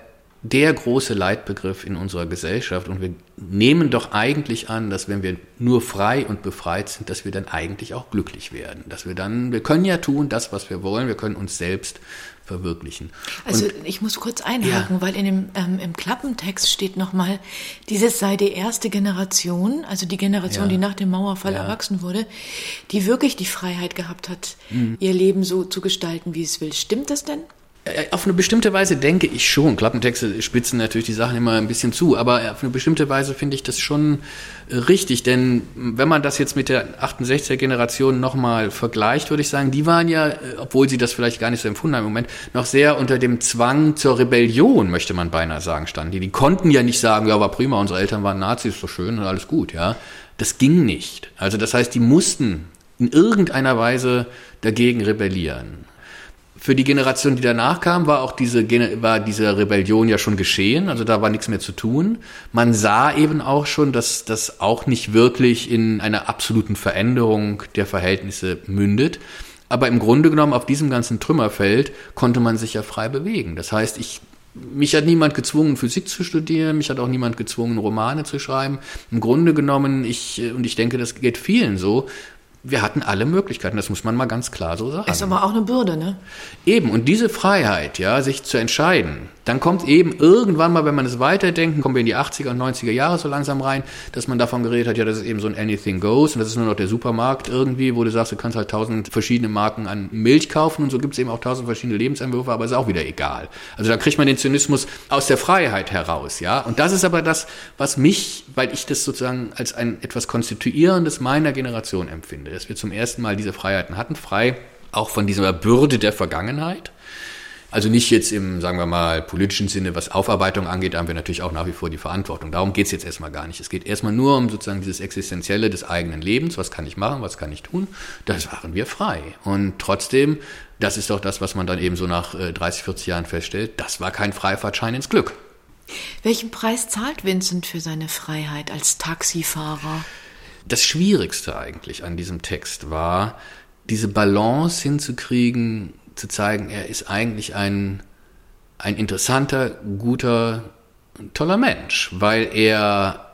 der große Leitbegriff in unserer Gesellschaft. Und wir nehmen doch eigentlich an, dass wenn wir nur frei und befreit sind, dass wir dann eigentlich auch glücklich werden. Wir können ja tun, das, was wir wollen, wir können uns selbst verwirklichen. Also ich muss kurz einhaken, weil im Klappentext steht nochmal, dieses sei die erste Generation, also die Generation, die nach dem Mauerfall erwachsen wurde, die wirklich die Freiheit gehabt hat, ihr Leben so zu gestalten, wie es will. Stimmt das denn? Auf eine bestimmte Weise denke ich schon. Klappentexte spitzen natürlich die Sachen immer ein bisschen zu, aber auf eine bestimmte Weise finde ich das schon richtig, denn wenn man das jetzt mit der 68er-Generation nochmal vergleicht, würde ich sagen, die waren ja, obwohl sie das vielleicht gar nicht so empfunden haben im Moment, noch sehr unter dem Zwang zur Rebellion, möchte man beinahe sagen, standen. Die konnten ja nicht sagen, ja, war prima, unsere Eltern waren Nazis, so schön und alles gut, ja. Das ging nicht. Also das heißt, die mussten in irgendeiner Weise dagegen rebellieren. Für die Generation, die danach kam, war diese Rebellion ja schon geschehen, also da war nichts mehr zu tun. Man sah eben auch schon, dass das auch nicht wirklich in einer absoluten Veränderung der Verhältnisse mündet. Aber im Grunde genommen auf diesem ganzen Trümmerfeld konnte man sich ja frei bewegen. Das heißt, mich hat niemand gezwungen, Physik zu studieren, mich hat auch niemand gezwungen, Romane zu schreiben. Im Grunde genommen, und ich denke, das geht vielen so, wir hatten alle Möglichkeiten, das muss man mal ganz klar so sagen. Ist aber auch eine Bürde, ne? Eben, und diese Freiheit, ja, sich zu entscheiden, dann kommt eben irgendwann mal, wenn man es weiterdenkt, kommen wir in die 80er und 90er Jahre so langsam rein, dass man davon geredet hat, ja, das ist eben so ein Anything Goes und das ist nur noch der Supermarkt irgendwie, wo du sagst, du kannst halt 1000 verschiedene Marken an Milch kaufen und so gibt es eben auch 1000 verschiedene Lebensentwürfe, aber ist auch wieder egal. Also da kriegt man den Zynismus aus der Freiheit heraus, ja. Und das ist aber das, was mich, weil ich das sozusagen als ein etwas Konstituierendes meiner Generation empfinde, dass wir zum ersten Mal diese Freiheiten hatten, frei auch von dieser Bürde der Vergangenheit. Also nicht jetzt im, sagen wir mal, politischen Sinne, was Aufarbeitung angeht, da haben wir natürlich auch nach wie vor die Verantwortung. Darum geht es jetzt erstmal gar nicht. Es geht erstmal nur um sozusagen dieses Existenzielle des eigenen Lebens. Was kann ich machen, was kann ich tun? Das waren wir frei. Und trotzdem, das ist doch das, was man dann eben so nach 30, 40 Jahren feststellt, das war kein Freifahrtschein ins Glück. Welchen Preis zahlt Vincent für seine Freiheit als Taxifahrer? Das Schwierigste eigentlich an diesem Text war, diese Balance hinzukriegen, zu zeigen, er ist eigentlich ein interessanter, guter, toller Mensch, weil er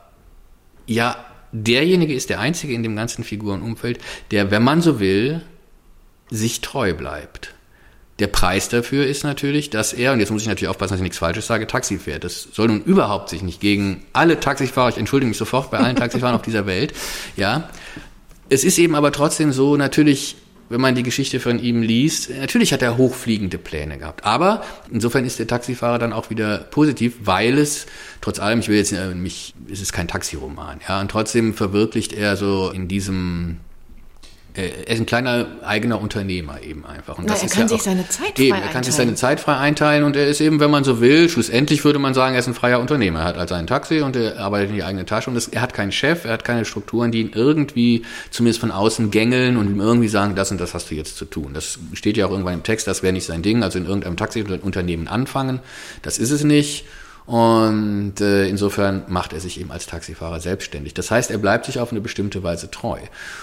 ja derjenige ist, der Einzige in dem ganzen Figurenumfeld, der, wenn man so will, sich treu bleibt. Der Preis dafür ist natürlich, dass er, und jetzt muss ich natürlich aufpassen, dass ich nichts Falsches sage, Taxi fährt. Das soll nun überhaupt sich nicht gegen alle Taxifahrer, ich entschuldige mich sofort bei allen Taxifahrern auf dieser Welt, ja. Es ist eben aber trotzdem so, natürlich, wenn man die Geschichte von ihm liest, natürlich hat er hochfliegende Pläne gehabt. Aber insofern ist der Taxifahrer dann auch wieder positiv, weil es, trotz allem, es ist kein Taxiroman, ja, und trotzdem verwirklicht er so in diesem, er ist ein kleiner eigener Unternehmer eben einfach. Und er kann sich seine Zeit frei einteilen. Er kann sich seine Zeit frei einteilen und er ist eben, wenn man so will, schlussendlich würde man sagen, er ist ein freier Unternehmer. Er hat also ein Taxi und er arbeitet in die eigene Tasche und er hat keinen Chef, er hat keine Strukturen, die ihn irgendwie zumindest von außen gängeln und ihm irgendwie sagen, das und das hast du jetzt zu tun. Das steht ja auch irgendwann im Text, das wäre nicht sein Ding, also in irgendeinem Taxiunternehmen anfangen. Das ist es nicht. Und insofern macht er sich eben als Taxifahrer selbstständig. Das heißt, er bleibt sich auf eine bestimmte Weise treu.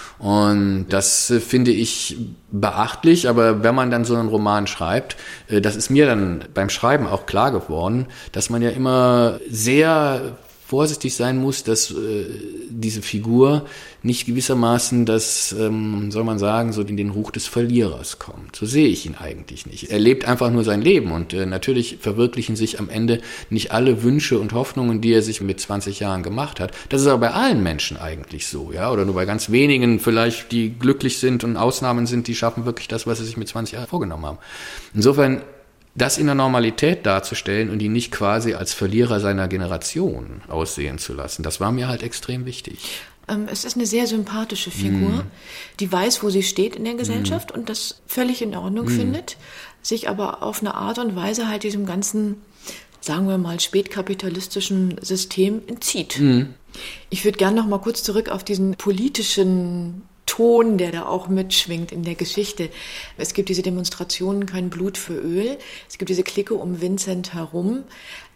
Und das finde ich beachtlich, aber wenn man dann so einen Roman schreibt, das ist mir dann beim Schreiben auch klar geworden, dass man ja immer sehr vorsichtig sein muss, dass diese Figur nicht gewissermaßen soll man sagen, so in den Ruch des Verlierers kommt. So sehe ich ihn eigentlich nicht. Er lebt einfach nur sein Leben und natürlich verwirklichen sich am Ende nicht alle Wünsche und Hoffnungen, die er sich mit 20 Jahren gemacht hat. Das ist aber bei allen Menschen eigentlich so, ja, oder nur bei ganz wenigen vielleicht, die glücklich sind und Ausnahmen sind, die schaffen wirklich das, was sie sich mit 20 Jahren vorgenommen haben. Insofern das in der Normalität darzustellen und ihn nicht quasi als Verlierer seiner Generation aussehen zu lassen, das war mir halt extrem wichtig. Es ist eine sehr sympathische Figur, die weiß, wo sie steht in der Gesellschaft und das völlig in Ordnung findet, sich aber auf eine Art und Weise halt diesem ganzen, sagen wir mal, spätkapitalistischen System entzieht. Ich würde gerne noch mal kurz zurück auf diesen politischen Ton, der da auch mitschwingt in der Geschichte. Es gibt diese Demonstrationen, kein Blut für Öl. Es gibt diese Clique um Vincent herum.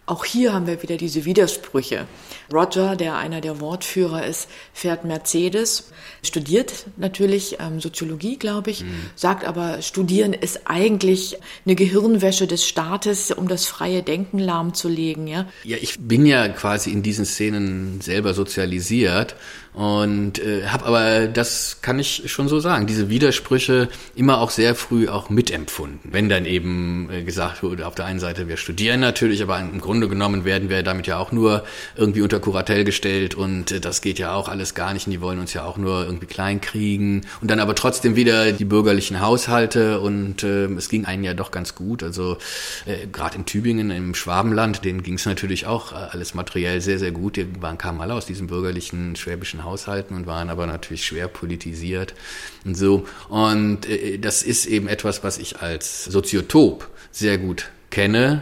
Auch hier haben wir wieder diese Widersprüche. Roger, der einer der Wortführer ist, fährt Mercedes, studiert natürlich Soziologie, glaube ich, sagt aber, Studieren ist eigentlich eine Gehirnwäsche des Staates, um das freie Denken lahmzulegen. Ja, ich bin ja quasi in diesen Szenen selber sozialisiert und habe aber, das kann ich schon so sagen, diese Widersprüche immer auch sehr früh auch mitempfunden. Wenn dann eben gesagt wurde, auf der einen Seite, wir studieren natürlich, aber im Grunde genommen werden wir damit ja auch nur irgendwie unter Kuratell gestellt und das geht ja auch alles gar nicht und die wollen uns ja auch nur irgendwie klein kriegen und dann aber trotzdem wieder die bürgerlichen Haushalte und es ging einem ja doch ganz gut, also gerade in Tübingen, im Schwabenland, denen ging es natürlich auch alles materiell sehr, sehr gut, die kamen alle aus diesen bürgerlichen schwäbischen Haushalten und waren aber natürlich schwer politisiert und so und das ist eben etwas, was ich als Soziotop sehr gut kenne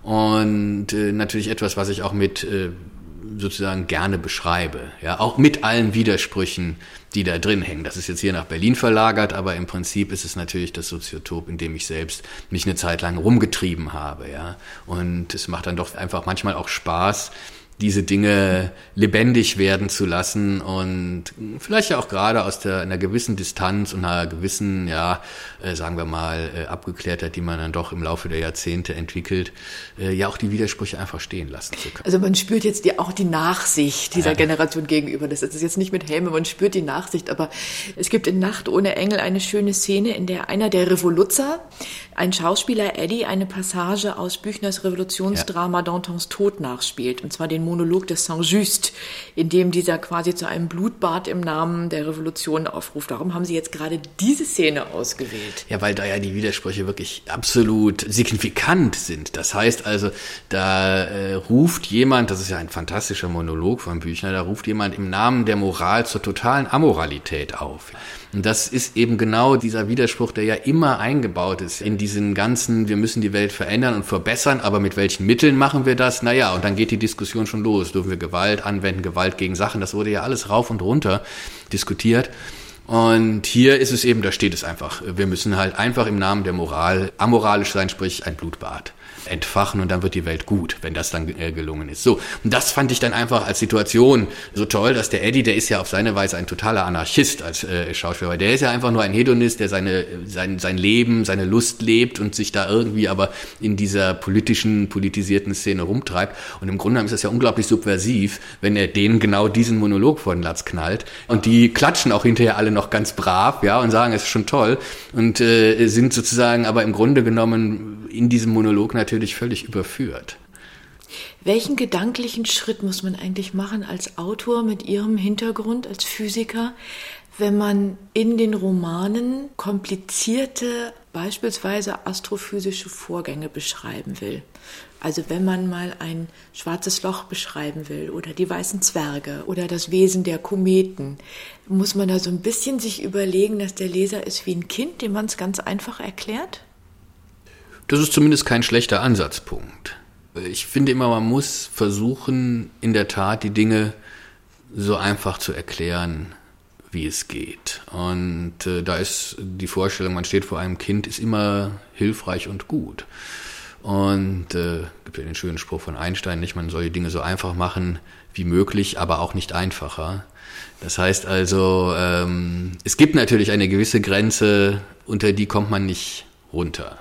und natürlich etwas, was ich auch mit sozusagen gerne beschreibe, ja, auch mit allen Widersprüchen, die da drin hängen. Das ist jetzt hier nach Berlin verlagert, aber im Prinzip ist es natürlich das Soziotop, in dem ich selbst mich eine Zeit lang rumgetrieben habe, ja. Und es macht dann doch einfach manchmal auch Spaß, diese Dinge lebendig werden zu lassen und vielleicht ja auch gerade aus einer gewissen Distanz und einer gewissen, ja, sagen wir mal, Abgeklärtheit, die man dann doch im Laufe der Jahrzehnte entwickelt, ja auch die Widersprüche einfach stehen lassen zu können. Also man spürt jetzt auch die Nachsicht dieser Generation gegenüber. Das ist jetzt nicht mit Helme, man spürt die Nachsicht, aber es gibt in Nacht ohne Engel eine schöne Szene, in der einer der Revoluzzer, ein Schauspieler Eddie, eine Passage aus Büchners Revolutionsdrama Dantons Tod nachspielt, und zwar den Monolog des Saint-Just, in dem dieser quasi zu einem Blutbad im Namen der Revolution aufruft. Warum haben Sie jetzt gerade diese Szene ausgewählt? Ja, weil da ja die Widersprüche wirklich absolut signifikant sind. Das heißt also, da ruft jemand, das ist ja ein fantastischer Monolog von Büchner, da ruft jemand im Namen der Moral zur totalen Amoralität auf. Und das ist eben genau dieser Widerspruch, der ja immer eingebaut ist in diesen ganzen, wir müssen die Welt verändern und verbessern, aber mit welchen Mitteln machen wir das? Naja, und dann geht die Diskussion schon los. Dürfen wir Gewalt anwenden, Gewalt gegen Sachen? Das wurde ja alles rauf und runter diskutiert. Und hier ist es eben, da steht es einfach. Wir müssen halt einfach im Namen der Moral amoralisch sein, sprich ein Blutbad entfachen und dann wird die Welt gut, wenn das dann gelungen ist. So, und das fand ich dann einfach als Situation so toll, dass der Eddie, der ist ja auf seine Weise ein totaler Anarchist als Schauspieler, weil der ist ja einfach nur ein Hedonist, der sein Leben, seine Lust lebt und sich da irgendwie aber in dieser politisierten Szene rumtreibt. Und im Grunde genommen ist das ja unglaublich subversiv, wenn er denen genau diesen Monolog vor den Latz knallt. Und die klatschen auch hinterher alle noch ganz brav, ja, und sagen, es ist schon toll und sind sozusagen aber im Grunde genommen in diesem Monolog natürlich völlig überführt. Welchen gedanklichen Schritt muss man eigentlich machen als Autor mit Ihrem Hintergrund als Physiker, wenn man in den Romanen komplizierte, beispielsweise astrophysische Vorgänge beschreiben will? Also wenn man mal ein schwarzes Loch beschreiben will oder die weißen Zwerge oder das Wesen der Kometen, muss man da so ein bisschen sich überlegen, dass der Leser ist wie ein Kind, dem man es ganz einfach erklärt? Das ist zumindest kein schlechter Ansatzpunkt. Ich finde immer, man muss versuchen, in der Tat die Dinge so einfach zu erklären, wie es geht. Und da ist die Vorstellung, man steht vor einem Kind, ist immer hilfreich und gut. Und gibt ja den schönen Spruch von Einstein, nicht, man soll die Dinge so einfach machen wie möglich, aber auch nicht einfacher. Das heißt also, es gibt natürlich eine gewisse Grenze, unter die kommt man nicht runter.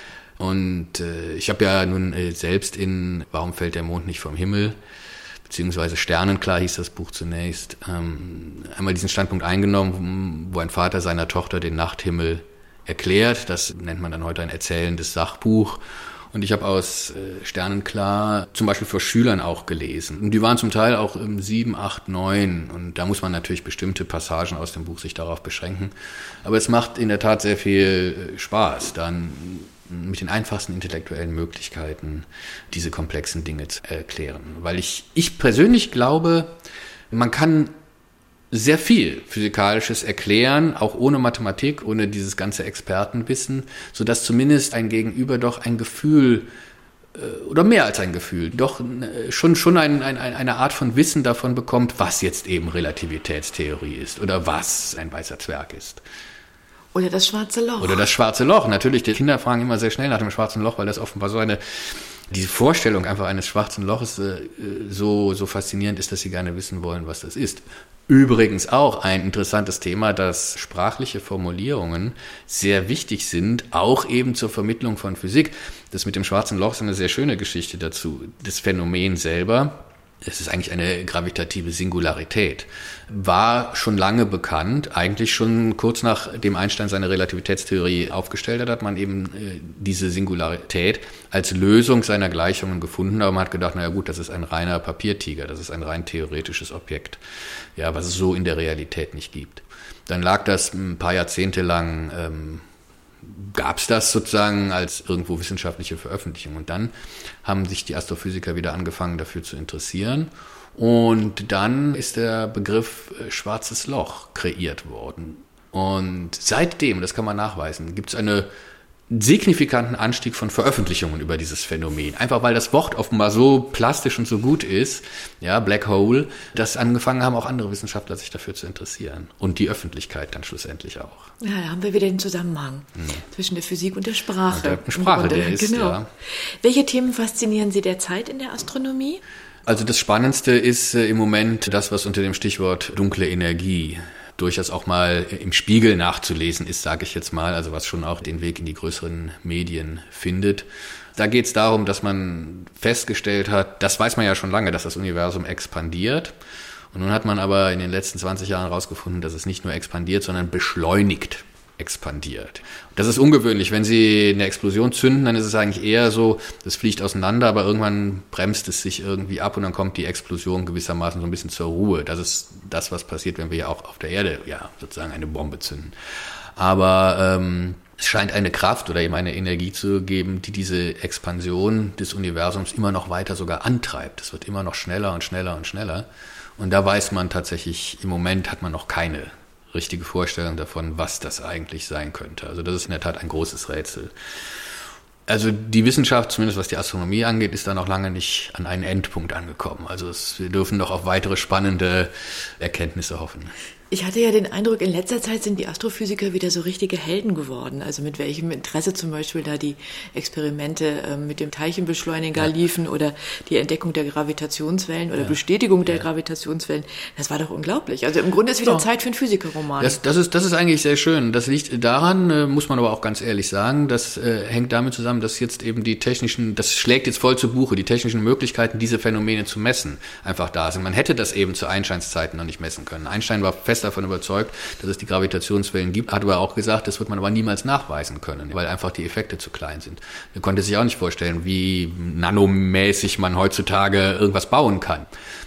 Und ich habe ja nun selbst in Warum fällt der Mond nicht vom Himmel, beziehungsweise Sternenklar hieß das Buch zunächst, einmal diesen Standpunkt eingenommen, wo ein Vater seiner Tochter den Nachthimmel erklärt. Das nennt man dann heute ein erzählendes Sachbuch. Und ich habe aus Sternenklar zum Beispiel für Schülern auch gelesen. Und die waren zum Teil auch 7, 8, 9. Und da muss man natürlich bestimmte Passagen aus dem Buch sich darauf beschränken. Aber es macht in der Tat sehr viel Spaß, dann mit den einfachsten intellektuellen Möglichkeiten diese komplexen Dinge zu erklären. Weil ich persönlich glaube, man kann sehr viel Physikalisches erklären, auch ohne Mathematik, ohne dieses ganze Expertenwissen, sodass zumindest ein Gegenüber doch ein Gefühl, oder mehr als ein Gefühl, doch schon eine Art von Wissen davon bekommt, was jetzt eben Relativitätstheorie ist oder was ein weißer Zwerg ist. Oder das schwarze Loch. Oder das schwarze Loch. Natürlich, die Kinder fragen immer sehr schnell nach dem schwarzen Loch, weil das offenbar so eine die Vorstellung einfach eines schwarzen Loches so faszinierend ist, dass sie gerne wissen wollen, was das ist. Übrigens auch ein interessantes Thema, dass sprachliche Formulierungen sehr wichtig sind, auch eben zur Vermittlung von Physik. Das mit dem schwarzen Loch ist eine sehr schöne Geschichte dazu. Das Phänomen selber, es ist eigentlich eine gravitative Singularität, war schon lange bekannt, eigentlich schon kurz nachdem Einstein seine Relativitätstheorie aufgestellt hat man eben diese Singularität als Lösung seiner Gleichungen gefunden, aber man hat gedacht, naja gut, das ist ein reiner Papiertiger, das ist ein rein theoretisches Objekt, ja, was es so in der Realität nicht gibt. Dann lag das ein paar Jahrzehnte lang gab es das sozusagen als irgendwo wissenschaftliche Veröffentlichung. Und dann haben sich die Astrophysiker wieder angefangen, dafür zu interessieren. Und dann ist der Begriff schwarzes Loch kreiert worden. Und seitdem, das kann man nachweisen, gibt es einen signifikanten Anstieg von Veröffentlichungen über dieses Phänomen. Einfach weil das Wort offenbar so plastisch und so gut ist, ja, Black Hole, dass angefangen haben, auch andere Wissenschaftler sich dafür zu interessieren. Und die Öffentlichkeit dann schlussendlich auch. Ja, da haben wir wieder den Zusammenhang zwischen der Physik und der Sprache. Und der Sprache, der ist, genau. Ja. Welche Themen faszinieren Sie derzeit in der Astronomie? Also das Spannendste ist im Moment das, was unter dem Stichwort dunkle Energie durchaus auch mal im Spiegel nachzulesen ist, sage ich jetzt mal, also was schon auch den Weg in die größeren Medien findet. Da geht es darum, dass man festgestellt hat, das weiß man ja schon lange, dass das Universum expandiert. Und nun hat man aber in den letzten 20 Jahren herausgefunden, dass es nicht nur expandiert, sondern beschleunigt expandiert. Das ist ungewöhnlich. Wenn Sie eine Explosion zünden, dann ist es eigentlich eher so, das fliegt auseinander, aber irgendwann bremst es sich irgendwie ab und dann kommt die Explosion gewissermaßen so ein bisschen zur Ruhe. Das ist das, was passiert, wenn wir ja auch auf der Erde ja sozusagen eine Bombe zünden. Aber es scheint eine Kraft oder eben eine Energie zu geben, die diese Expansion des Universums immer noch weiter sogar antreibt. Es wird immer noch schneller und schneller und schneller. Und da weiß man tatsächlich, im Moment hat man noch keine richtige Vorstellung davon, was das eigentlich sein könnte. Also das ist in der Tat ein großes Rätsel. Also die Wissenschaft, zumindest was die Astronomie angeht, ist da noch lange nicht an einen Endpunkt angekommen. Also wir dürfen noch auf weitere spannende Erkenntnisse hoffen. Ich hatte ja den Eindruck, in letzter Zeit sind die Astrophysiker wieder so richtige Helden geworden. Also mit welchem Interesse zum Beispiel da die Experimente mit dem Teilchenbeschleuniger liefen oder die Entdeckung der Gravitationswellen oder Bestätigung der Gravitationswellen. Das war doch unglaublich. Also im Grunde ist wieder Zeit für einen Physikerroman. Das ist eigentlich sehr schön. Das liegt daran, muss man aber auch ganz ehrlich sagen, das hängt damit zusammen, dass jetzt eben das schlägt jetzt voll zu Buche, die technischen Möglichkeiten, diese Phänomene zu messen, einfach da sind. Man hätte das eben zu Einsteins Zeiten noch nicht messen können. Einstein war fest davon überzeugt, dass es die Gravitationswellen gibt, hat aber auch gesagt, das wird man aber niemals nachweisen können, weil einfach die Effekte zu klein sind. Er konnte sich auch nicht vorstellen, wie nanomäßig man heutzutage irgendwas bauen kann.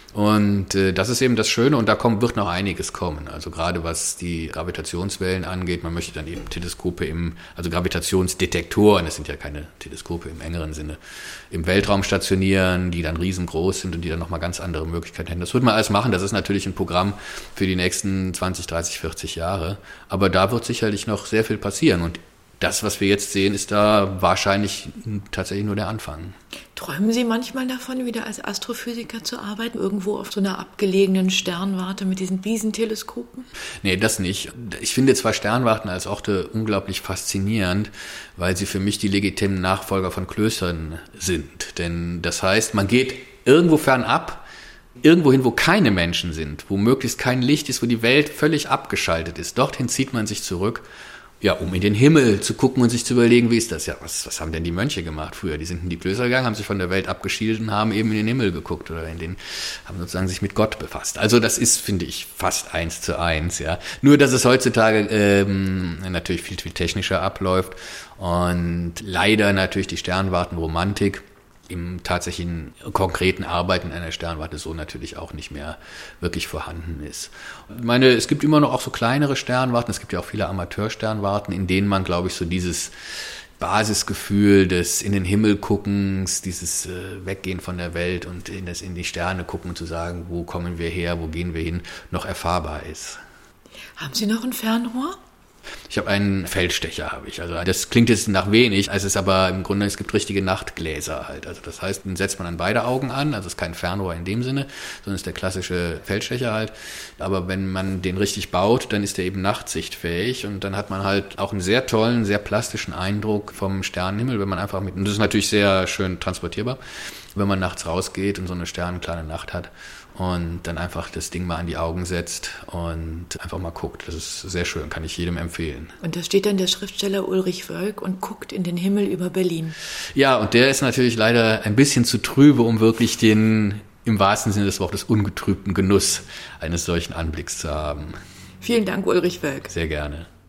Und das ist eben das Schöne und da wird noch einiges kommen. Also gerade was die Gravitationswellen angeht, man möchte dann eben Teleskope also Gravitationsdetektoren, das sind ja keine Teleskope im engeren Sinne, im Weltraum stationieren, die dann riesengroß sind und die dann nochmal ganz andere Möglichkeiten hätten. Das wird man alles machen, das ist natürlich ein Programm für die nächsten 20, 30, 40 Jahre, aber da wird sicherlich noch sehr viel passieren und das, was wir jetzt sehen, ist da wahrscheinlich tatsächlich nur der Anfang. Träumen Sie manchmal davon, wieder als Astrophysiker zu arbeiten, irgendwo auf so einer abgelegenen Sternwarte mit diesen Riesenteleskopen? Nee, das nicht. Ich finde zwar Sternwarten als Orte unglaublich faszinierend, weil sie für mich die legitimen Nachfolger von Klöstern sind. Denn das heißt, man geht irgendwo fernab, irgendwo hin, wo keine Menschen sind, wo möglichst kein Licht ist, wo die Welt völlig abgeschaltet ist. Dorthin zieht man sich zurück. Ja, um in den Himmel zu gucken und sich zu überlegen, wie ist das? Ja, was haben denn die Mönche gemacht früher? Die sind in die Klöster gegangen, haben sich von der Welt abgeschieden und haben eben in den Himmel geguckt oder haben sozusagen sich mit Gott befasst. Also das ist, finde ich, fast 1:1, ja. Nur, dass es heutzutage natürlich viel, viel technischer abläuft und leider natürlich die Sternwartenromantik im tatsächlichen konkreten Arbeiten in einer Sternwarte so natürlich auch nicht mehr wirklich vorhanden ist. Ich meine, es gibt immer noch auch so kleinere Sternwarten, es gibt ja auch viele Amateursternwarten, in denen man, glaube ich, so dieses Basisgefühl des in den Himmel guckens, dieses Weggehen von der Welt und in die Sterne gucken und zu sagen, wo kommen wir her, wo gehen wir hin, noch erfahrbar ist. Haben Sie noch ein Fernrohr? Ich habe einen Feldstecher, Also das klingt jetzt nach wenig, es ist aber im Grunde, es gibt richtige Nachtgläser halt. Also das heißt, den setzt man an beide Augen an, also es ist kein Fernrohr in dem Sinne, sondern es ist der klassische Feldstecher halt. Aber wenn man den richtig baut, dann ist der eben nachtsichtfähig und dann hat man halt auch einen sehr tollen, sehr plastischen Eindruck vom Sternenhimmel, wenn man einfach und das ist natürlich sehr schön transportierbar, wenn man nachts rausgeht und so eine sternenkleine Nacht hat. Und dann einfach das Ding mal an die Augen setzt und einfach mal guckt. Das ist sehr schön, kann ich jedem empfehlen. Und da steht dann der Schriftsteller Ulrich Wölk und guckt in den Himmel über Berlin. Ja, und der ist natürlich leider ein bisschen zu trübe, um wirklich den, im wahrsten Sinne des Wortes, ungetrübten Genuss eines solchen Anblicks zu haben. Vielen Dank, Ulrich Wölk. Sehr gerne.